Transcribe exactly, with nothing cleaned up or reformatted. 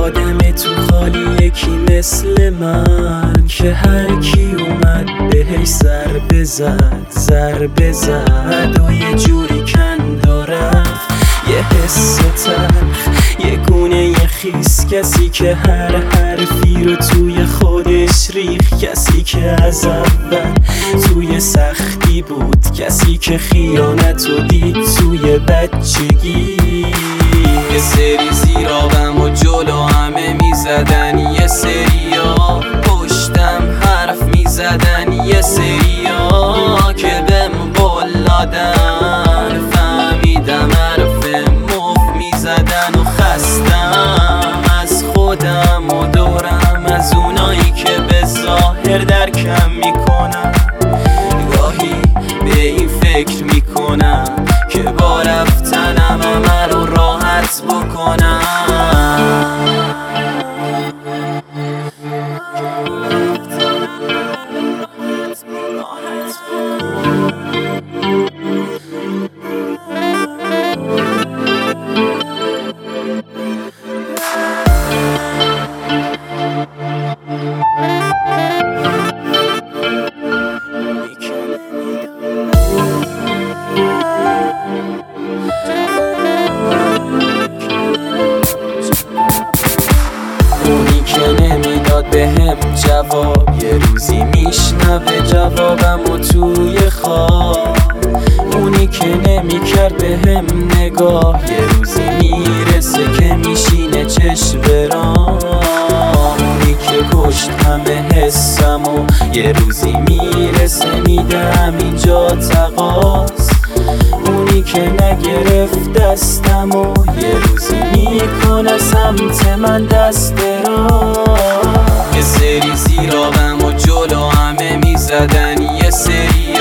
آدم تو خالی یکی مثل من که هر کی اومد بهش سر بزد سر بزد و یه جوری کند و رفت. یه حس تلخ، یه گونه خیس، کسی که هر حرفی رو توی خودش ریخ، کسی که از اول توی سختی بود، کسی که خیانت رو دید توی بچگی. یه سری زیرابم و جلو همه میزدن، یه سریا پشتم حرف میزدن، یه سریا که بهم قول دادن. فهمیدم حرف مف میزدن و خستم از خودم و دورم، از اونایی که به ظاهر درکم میکنن. گاهی به این فکر میکنم که با رفتنم همه رو راحت بکنم. اونی که نمیداد بهم جواب، یه روزی میشنوه جوابم و توی خواب. اونی که نمیکرد بهم نگاه، یه روزی میرسه که میشینه چشم برام. اونی که کشت همه حسم و یه روزی میرسه میده همینجا تقاس. اونی که نگرفت دستم و یه روزی میکنه سمت من دست راست. یه سری زیرابم و جلو همه میزدن، یه سری